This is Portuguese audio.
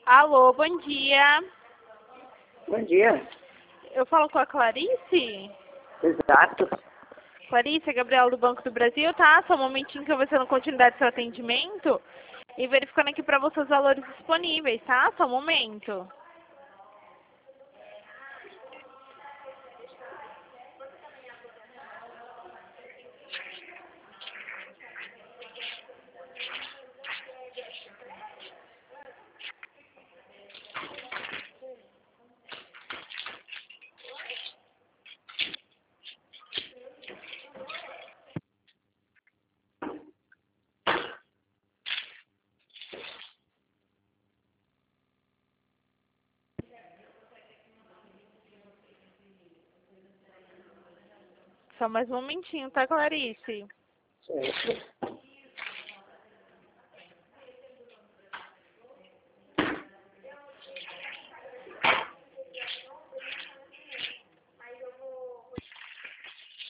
Alô, bom dia. Bom dia. Eu falo com a Clarice? Exato. Clarice, é Gabriela do Banco do Brasil, tá? Só um momentinho que eu vou dando continuidade ao seu atendimento e verificando aqui para você os valores disponíveis, tá? Só um momento. Só mais um momentinho, tá, Clarice? Certo.